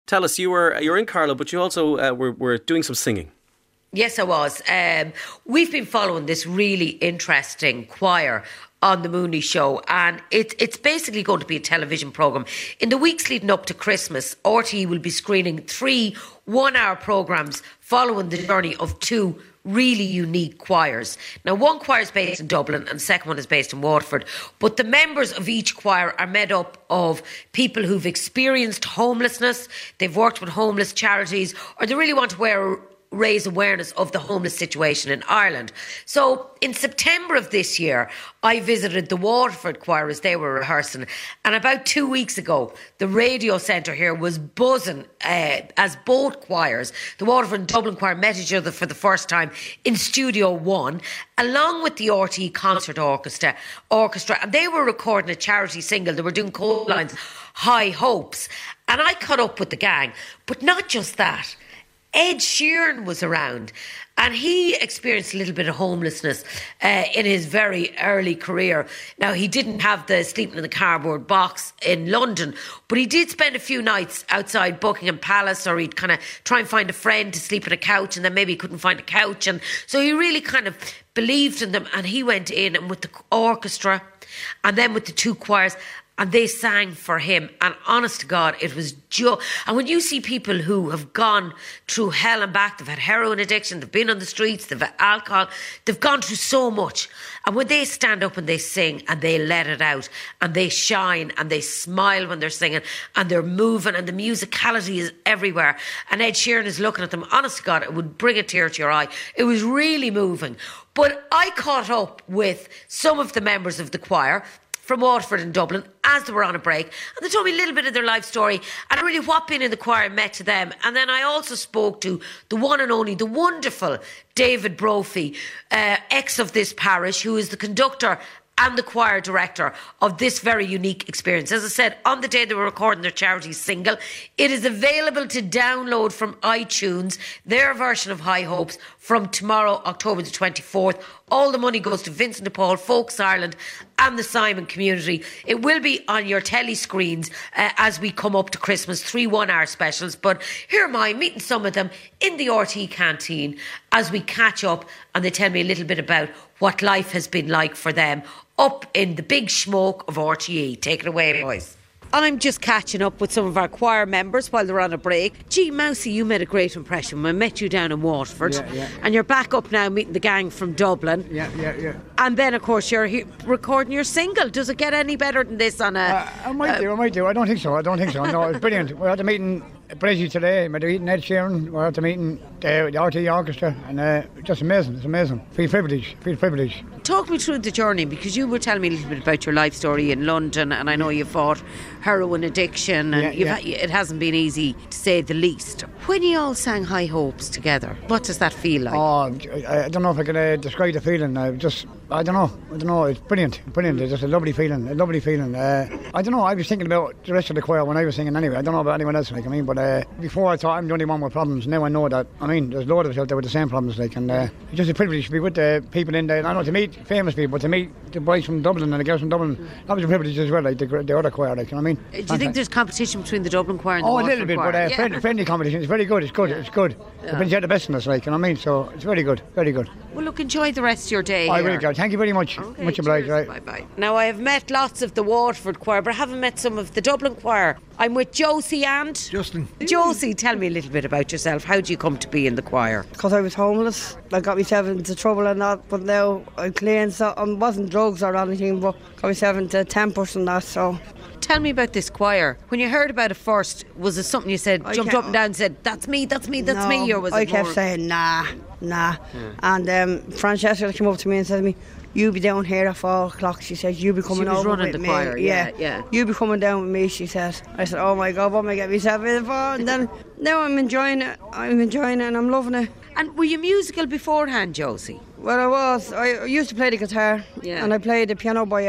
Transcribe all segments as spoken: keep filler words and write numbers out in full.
Tell us, you were you were in Carlow, but you also uh, were, were doing some singing. Yes, I was. Um, we've been following this really interesting choir on the Mooney Show, and it, it's basically going to be a television programme. In the weeks leading up to Christmas, R T E will be screening three one-hour programmes following the journey of two really unique choirs. Now, one choir is based in Dublin and the second one is based in Waterford, but the members of each choir are made up of people who've experienced homelessness, they've worked with homeless charities, or they really want to wear raise awareness of the homeless situation in Ireland. So in September of this year, I visited the Waterford choir as they were rehearsing, and about two weeks ago, the radio centre here was buzzing uh, as both choirs, the Waterford and Dublin choir, met each other for the first time in Studio One, along with the R T E Concert Orchestra. Orchestra, and they were recording a charity single. They were doing Coldline's High Hopes, and I caught up with the gang. But not just that, Ed Sheeran was around, and he experienced a little bit of homelessness uh, in his very early career. Now, he didn't have the sleeping in the cardboard box in London, but he did spend a few nights outside Buckingham Palace, or he'd kind of try and find a friend to sleep on a couch, and then maybe he couldn't find a couch. And so he really kind of believed in them, and he went in, and with the orchestra and then with the two choirs, and they sang for him. And honest to God, it was just... And when you see people who have gone through hell and back, they've had heroin addiction, they've been on the streets, they've had alcohol, they've gone through so much. And when they stand up and they sing and they let it out and they shine and they smile when they're singing and they're moving and the musicality is everywhere. And Ed Sheeran is looking at them. Honest to God, it would bring a tear to your eye. It was really moving. But I caught up with some of the members of the choir from Waterford and Dublin as they were on a break, and they told me a little bit of their life story and really what being in the choir meant to them. And then I also spoke to the one and only, the wonderful David Brophy, uh, ex of this parish, who is the conductor and the choir director of this very unique experience. As I said, on the day they were recording their charity single, it is available to download from iTunes, their version of High Hopes, from tomorrow, October the twenty-fourth. All the money goes to Vincent de Paul, Folks Ireland and the Simon community. It will be on your telly screens uh, as we come up to Christmas, three one-hour specials. But here am I, meeting some of them in the R T E canteen as we catch up, and they tell me a little bit about what life has been like for them up in the big smoke of R T E. Take it away, boys. I'm just catching up with some of our choir members while they're on a break. Gee, Mousy, you made a great impression when I met you down in Waterford. Yeah, yeah. And you're back up now meeting the gang from Dublin. Yeah, yeah, yeah. And then, of course, you're he- recording your single. Does it get any better than this on a... Uh, I might uh, do, I might do. I don't think so. I don't think so. No, it's brilliant. We're at the meeting Brizzy today. We're meeting Ed Sheeran. We're at the meeting uh, the R T E Orchestra. And uh, just amazing. It's amazing. Feel privileged. Feel privileged. Talk me through the journey, because you were telling me a little bit about your life story in London, and I know you fought heroin addiction, and yeah, you've yeah. Ha- it hasn't been easy, to say the least. When you all sang High Hopes together, what does that feel like? Oh, I, I don't know if I can uh, describe the feeling. I just, I don't know. I don't know. It's brilliant. Brilliant. It's just a lovely feeling. A lovely feeling. Uh, I don't know. I was thinking about the rest of the choir when I was singing anyway. I don't know about anyone else, like, I mean, but uh, before I thought I'm the only one with problems. Now I know that, I mean, there's a lot of us out there with the same problems, like, and uh, it's just a privilege to be with the people in there. I know to meet famous people, but to meet the boys from Dublin and the girls from Dublin, that was a privilege as well, like the, the other choir, like, you know what I mean? Do you think there's competition between the Dublin choir and the Oh, a Waterford little bit, choir? but uh, Yeah. friendly, friendly competition. It's very good. It's good. Yeah. It's good. Yeah. It brings out the best in us, like, you know what I mean? So it's very good. Very good. Well, look, enjoy the rest of your day. I here. will go. Thank you very much. Okay, much obliged. Right. Bye bye. Now, I have met lots of the Waterford choir, but I haven't met some of the Dublin choir. I'm with Josie and Justin. Josie, tell me a little bit about yourself. How do you come to be in the choir? Because I was homeless. I got myself into trouble and that, but now I'm clean, so it wasn't drugs or anything, but got myself into tempers and that, so... Tell me about this choir. When you heard about it first, was it something you said, I jumped can't- up and down and said, that's me, that's me, that's no, me, or was I it kept more... saying, nah, nah. And um, Francesca came up to me and said to me, you be down here at four o'clock, she said, you be coming was over running with the me. choir, yeah, yeah. You be coming down with me, she said. I said, oh my God, what am I getting myself in for? And then, now I'm enjoying it, I'm enjoying it and I'm loving it. And were you musical beforehand, Josie? Well, I was. I used to play the guitar, Yeah. and I played the piano by ear.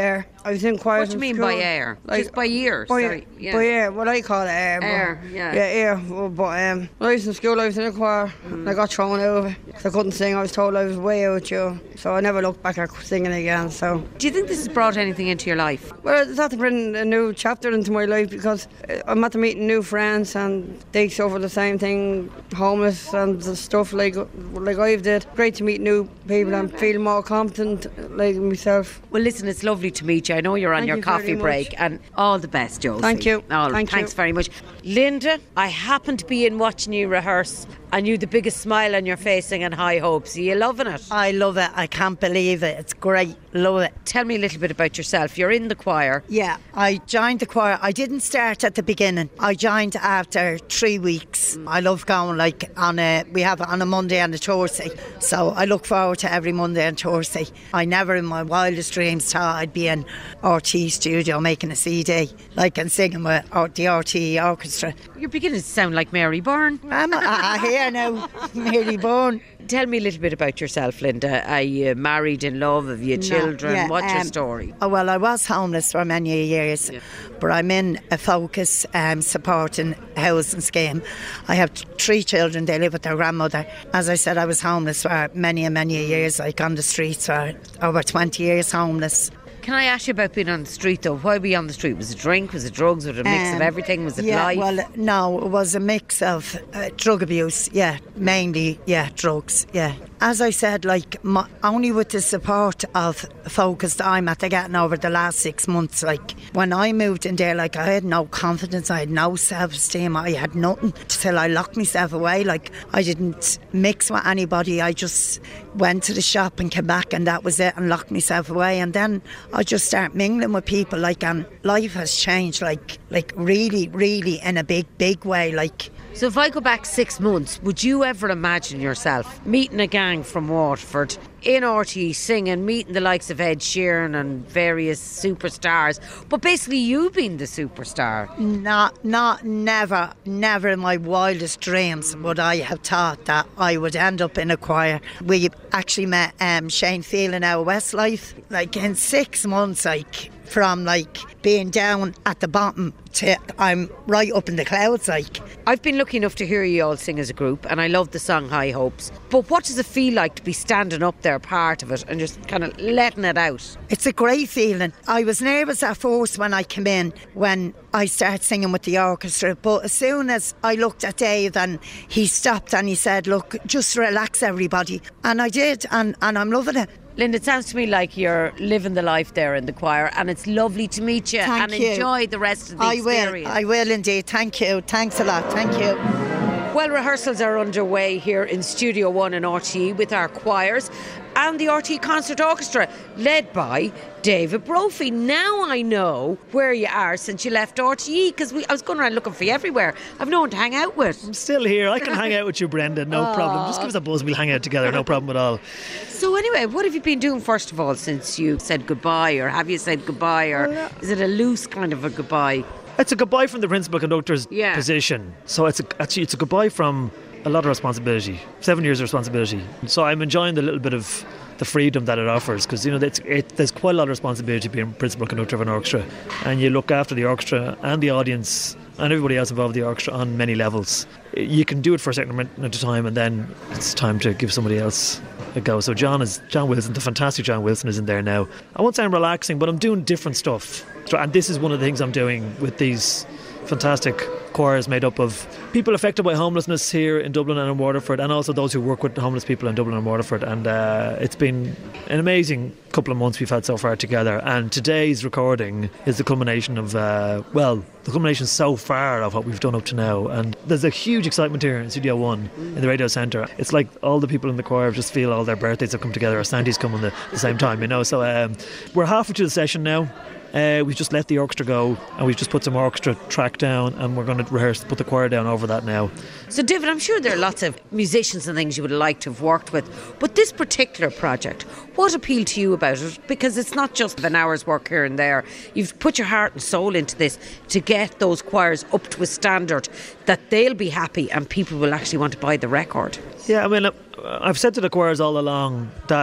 I was in choir. What do you mean by air? Just by ear? By, Sorry. Yeah. by air, what I call it air. Air, but, yeah. Yeah, air. Well, but um, when I was in school, I was in a choir, mm. and I got thrown out of it. I couldn't sing. I was told I was way out, you know, so I never looked back at singing again. So, do you think this has brought anything into your life? Well, it's had to bring a new chapter into my life because I'm at the meeting new friends and they suffer the same thing, homeless and stuff like like I've did. Great to meet new people and feel more competent like myself. Well, listen, it's lovely to meet you. I know you're on Thank your you coffee very break, much. and all the best, Josie. Thank you. Oh, Thank thanks you. very much. Linda, I happened to be in watching you rehearse, and you the biggest smile on your face singing High Hopes. Are you loving it? I love it. I can't believe it. It's great. Love it. Tell me a little bit about yourself. You're in the choir. Yeah, I joined the choir. I didn't start at the beginning. I joined after three weeks. Mm. I love going like on a, we have it on a Monday and a Thursday. So I look forward to every Monday and Thursday. I never in my wildest dreams thought I'd be in R T studio making a C D, like and singing with the R T E orchestra. You're beginning to sound like Mary Byrne. I'm I, I hear now, Mary Byrne. Tell me a little bit about yourself, Linda. Are you married, in love? Have you children? No, yeah, What's um, your story? Oh, well, I was homeless for many years, yeah. but I'm in a Focus um, supporting housing scheme. I have t- three children. They live with their grandmother. As I said, I was homeless for many and many years, like on the streets for over twenty years homeless. Can I ask you about being on the street though? Why were you on the street? Was it drink? Was it drugs? Was it a mix um, of everything? Was it yeah, life? Well, no, it was a mix of uh, drug abuse, yeah, mainly, yeah, drugs, yeah. As I said, like, my, only with the support of Focus that I'm after getting over the last six months, like, when I moved in there, like, I had no confidence, I had no self-esteem, I had nothing till I locked myself away. Like, I didn't mix with anybody, I just went to the shop and came back and that was it, and locked myself away. And then I just start mingling with people, like, and life has changed, like, like really, really in a big, big way, like. So if I go back six months, would you ever imagine yourself meeting a gang from Waterford in R T E singing, meeting the likes of Ed Sheeran and various superstars, but basically you being the superstar? Not, not, never, never in my wildest dreams would I have thought that I would end up in a choir. We actually met um, Shane Phelan out of Westlife, like in six months, like from like being down at the bottom to I'm right up in the clouds, like. I've been lucky enough to hear you all sing as a group, and I love the song High Hopes. But what does it feel like to be standing up there, part of it, and just kind of letting it out? It's a great feeling. I was nervous at first when I came in, when I started singing with the orchestra, but as soon as I looked at Dave and he stopped and he said, look, just relax everybody, and I did, and, and I'm loving it. Linda, it sounds to me like you're living the life there in the choir, and it's lovely to meet you. Thank and you. Enjoy the rest of the I experience. will, I will indeed. Thank you. Thanks a lot. Thank you. Well, rehearsals are underway here in Studio One in R T E with our choirs and the R T E Concert Orchestra, led by David Brophy. Now I know where you are since you left R T E, because I was going around looking for you everywhere. I've no one to hang out with. I'm still here. I can hang out with you, Brenda. No Aww. problem. Just give us a buzz. We'll hang out together. No problem at all. So anyway, what have you been doing first of all since you said goodbye, or have you said goodbye, or is it a loose kind of a goodbye? It's a goodbye from the principal conductor's yeah. position. So it's a, actually it's a goodbye from a lot of responsibility. Seven years of responsibility. So I'm enjoying the little bit of the freedom that it offers, because you know it's, it, there's quite a lot of responsibility being principal conductor of an orchestra, and you look after the orchestra and the audience and everybody else involved in the orchestra on many levels. You can do it for a certain amount of time, and then it's time to give somebody else a go. So John is John Wilson, the fantastic John Wilson, is in there now. I won't say I'm relaxing, but I'm doing different stuff, and this is one of the things I'm doing with these fantastic choirs made up of people affected by homelessness here in Dublin and in Waterford, and also those who work with homeless people in Dublin and Waterford. And uh, it's been an amazing couple of months we've had so far together, and today's recording is the culmination of uh, well the culmination so far of what we've done up to now. And there's a huge excitement here in Studio One in the Radio Centre. It's like all the people in the choir just feel all their birthdays have come together, or Sandy's come at the, the same time, you know. So um, we're halfway through the session now. Uh, we've just let the orchestra go, and we've just put some orchestra track down, and we're going to rehearse, put the choir down over that now. So David, I'm sure there are lots of musicians and things you would like to have worked with, but this particular project, what appealed to you about it? Because it's not just an hour's work here and there. You've put your heart and soul into this to get those choirs up to a standard that they'll be happy and people will actually want to buy the record. Yeah, I mean, I've said to the choirs all along that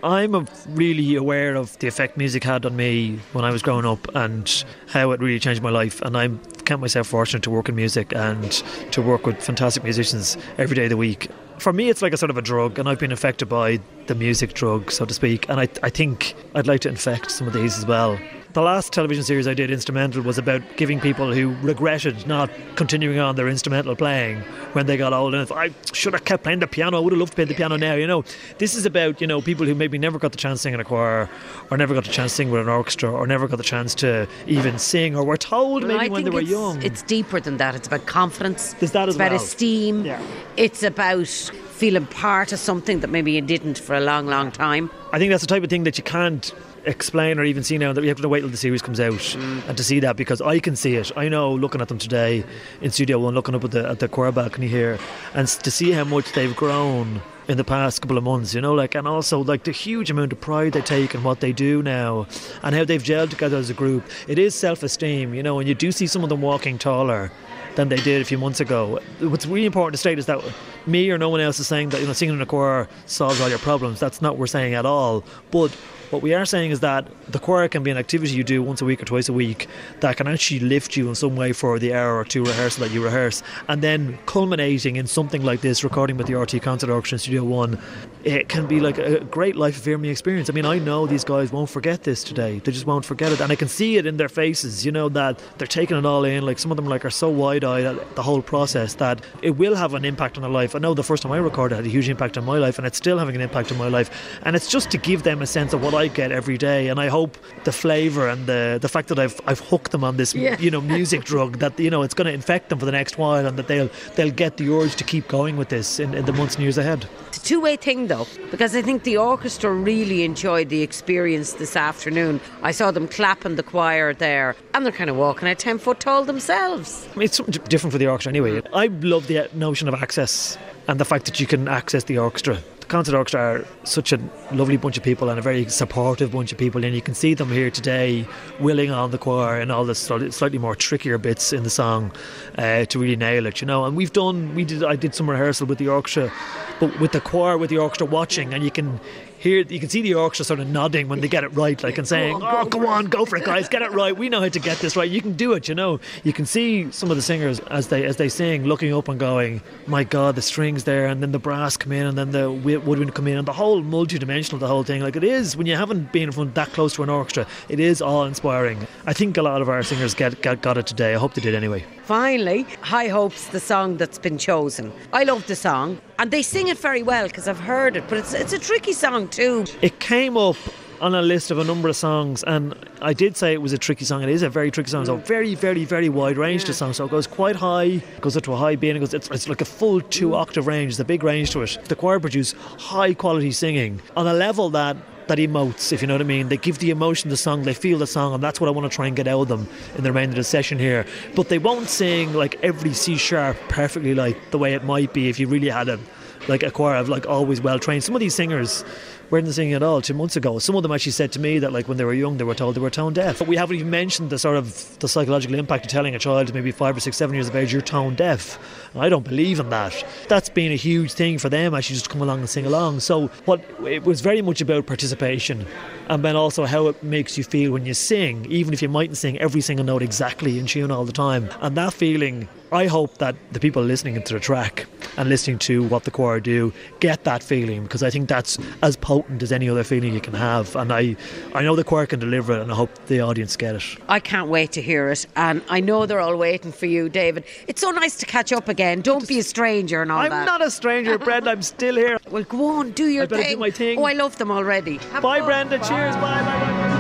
I'm really aware of the effect music had on me when I was growing up and how it really changed my life, and I count myself fortunate to work in music and to work with fantastic musicians every day of the week. For me, it's like a sort of a drug, and I've been affected by the music drug, so to speak, and I, I think I'd like to infect some of these as well. The last television series I did, Instrumental, was about giving people who regretted not continuing on their instrumental playing when they got old. And if I should have kept playing the piano, I would have loved to play the piano now, you know. This is about, you know, people who maybe never got the chance to sing in a choir, or never got the chance to sing with an orchestra, or never got the chance to even sing, or were told well, maybe I when they were it's, young. It's deeper than that. It's about confidence. There's that as it's about well. esteem. Yeah. It's about feeling part of something that maybe you didn't for a long, long time. I think that's the type of thing that you can't explain or even see now, that we have to wait till the series comes out mm. and to see that, because I can see it. I know, looking at them today in Studio One, looking up at the at the choir balcony here, and to see how much they've grown in the past couple of months, you know, like, and also like the huge amount of pride they take in what they do now and how they've gelled together as a group. It is self-esteem, you know, and you do see some of them walking taller than they did a few months ago. What's really important to state is that me or no one else is saying that, you know, singing in a choir solves all your problems. That's not what we're saying at all. But what we are saying is that the choir can be an activity you do once a week or twice a week that can actually lift you in some way for the hour or two rehearsal that you rehearse, and then culminating in something like this, recording with the R T Concert Orchestra in Studio One. It can be like a great life-affirming experience. I mean, I know these guys won't forget this today. They just won't forget it, and I can see it in their faces, you know, that they're taking it all in. Like, some of them like are so wide-eyed at the whole process that it will have an impact on their life. I know the first time I recorded it had a huge impact on my life, and it's still having an impact on my life, and it's just to give them a sense of what I get every day. And I hope the flavour and the the fact that I've I've hooked them on this yeah. you know music drug, that, you know, it's going to infect them for the next while, and that they'll they'll get the urge to keep going with this in, in the months and years ahead. It's a two-way thing though, because I think the orchestra really enjoyed the experience this afternoon. I saw them clapping the choir there, and they're kind of walking at ten foot tall themselves. I mean, it's something different for the orchestra anyway. I love the notion of access and the fact that you can access the orchestra. Concert Orchestra are such a lovely bunch of people and a very supportive bunch of people, and you can see them here today willing on the choir and all the slightly more trickier bits in the song uh, to really nail it, you know. And we've done, we did, I did some rehearsal with the orchestra, but with the choir, with the orchestra watching, and you can hear, you can see the orchestra sort of nodding when they get it right, like, and saying, go on, go oh, go on, go for it, guys, get it right. We know how to get this right. You can do it, you know. You can see some of the singers as they as they sing, looking up and going, my God, the strings there, and then the brass come in, and then the woodwind come in, and the whole multi-dimensional, the whole thing. Like, it is, when you haven't been in front that close to an orchestra, it is awe-inspiring. I think a lot of our singers get, get got it today. I hope they did anyway. Finally, High Hopes, the song that's been chosen. I love the song, and they sing it very well because I've heard it, but it's it's a tricky song too. It came up on a list of a number of songs, and I did say it was a tricky song. It is a very tricky song, so very, very, very wide range yeah. to song. So it goes quite high, goes up to a high B, and it goes, it's, it's like a full two octave range. There's a big range to it. The choir produce high quality singing on a level that that emotes, if you know what I mean. They give the emotion to the song, they feel the song, and that's what I want to try and get out of them in the remainder of the session here. But they won't sing like every C sharp perfectly, like the way it might be if you really had a like a choir of like always well trained. Some of these singers weren't singing at all two months ago. Some of them actually said to me that, like, when they were young, they were told they were tone deaf. But we haven't even mentioned the sort of the psychological impact of telling a child maybe five or six, seven years of age, you're tone deaf. And I don't believe in that. That's been a huge thing for them, actually, just to come along and sing along. So what it was very much about participation, and then also how it makes you feel when you sing, even if you mightn't sing every single note exactly in tune all the time. And that feeling, I hope that the people listening to the track and listening to what the choir do get that feeling, because I think that's as potent as any other feeling you can have. And I, I know the choir can deliver it, and I hope the audience get it. I can't wait to hear it, and I know they're all waiting for you, David. It's so nice to catch up again. Don't be a stranger and all I'm that. I'm not a stranger, Brenda. I'm still here. Well, go on, do your I better thing. do my thing. Oh, I love them already. Have bye, fun. Brenda. Bye. Cheers. Bye. Bye. Bye. Bye.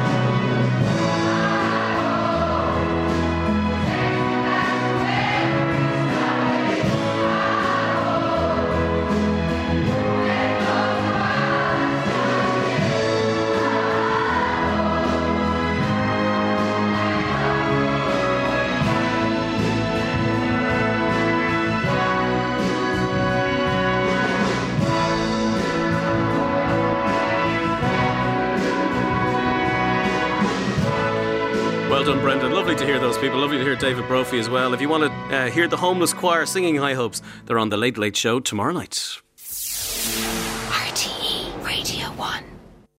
Well done, Brendan. Lovely to hear those people. Lovely to hear David Brophy as well. If you want to uh, hear the Homeless Choir singing High Hopes, they're on the Late Late Show tomorrow night. R T E Radio one.